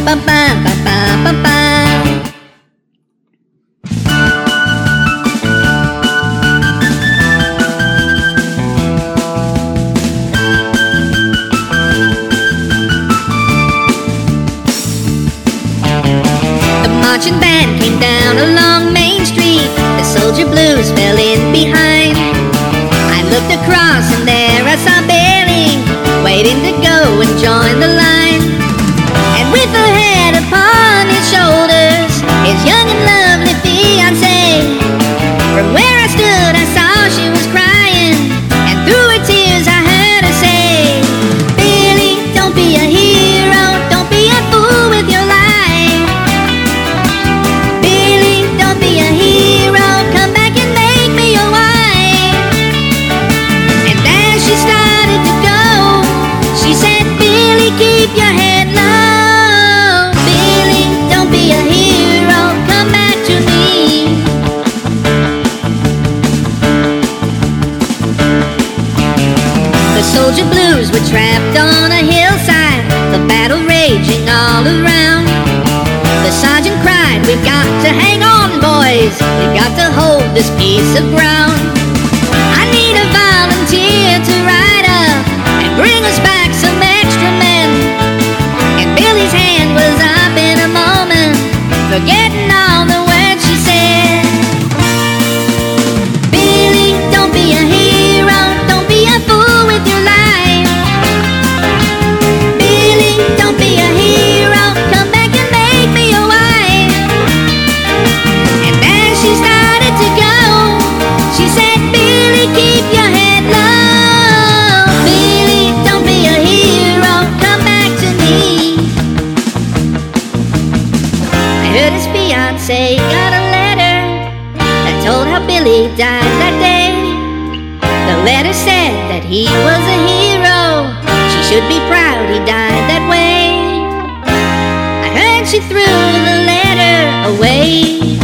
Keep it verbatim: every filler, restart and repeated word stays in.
ba ba ba ba ba ba. The marching band came down along Main Street. The soldier blues fell in behind. I looked across and there I saw Billy, waiting to go and join the line. And with her head upon his shoulders, his young and lovely fiancée. From where I stood I saw she was crying, and through her tears I heard her say, Billy, don't be a hero, don't be a fool with your life. Billy, don't be a hero, come back and make me your wife. And as she started to go, she said, Billy, keep your head low. Billy, don't be a hero, come back to me. The soldier blues were trapped on a hillside, the battle raging all around. The sergeant cried, we've got to hang on, boys, we've got to hold this piece of ground. I need a volunteer to ride up and bring us back some extra men. And Billy's hand was up in a moment, forgetting all the words she said. Billy, don't be a hero, don't be a fool with your life. Billy, don't be a hero, come back and make me your wife. And as she started to go, she said, Billy, keep your head low. Billy, don't be a hero, come back to me. I heard his fiancée got a letter that told how Billy died that day. The letter said that he was a hero, she should be proud he died that way. I heard she threw the letter away.